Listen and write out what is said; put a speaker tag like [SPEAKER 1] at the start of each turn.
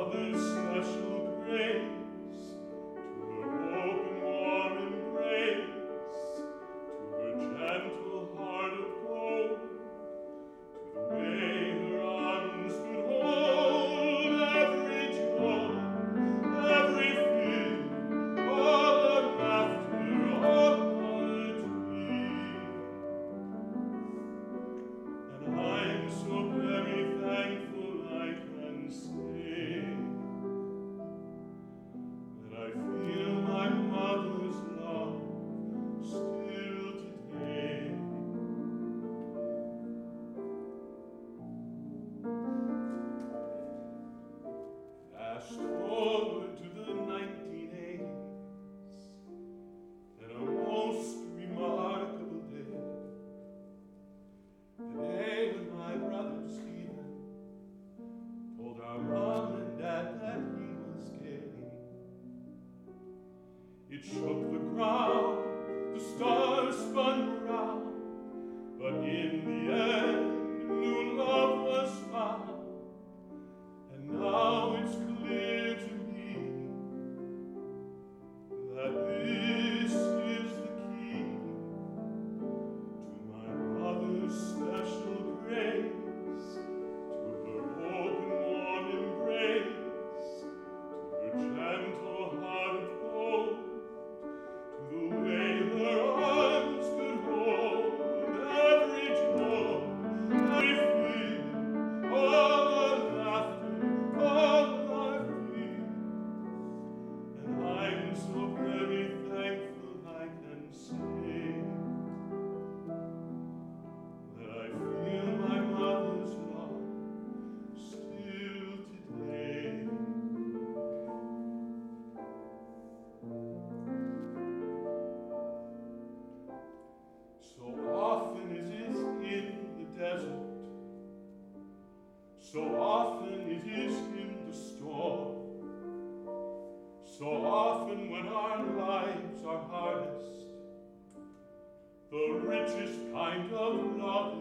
[SPEAKER 1] mother's special grace, to her open warm embrace, to her gentle heart of gold, to the way her arms could hold every joy, every fear, all our laughter, all our dream. And I'm so very thankful I can say that I feel my mother's love still today. Fast forward to the 1980s, and a most remarkable day. The day when my brother Stephen told our mom and dad that he was gay. It shook the ground, the stars spun around, but in the end, new love was found. And now it's clear to me that this is the key to my mother's special grace, to her open warm embrace, to her gentle heart of gold, to the way her arms could hold every joy, every fear, all our laughter, all our fear. And I'm so very thankful I can say that I feel my mother's love still today. So often it is in the desert, so often it is in the storm, so often when our lives are hardest, the richest kind of love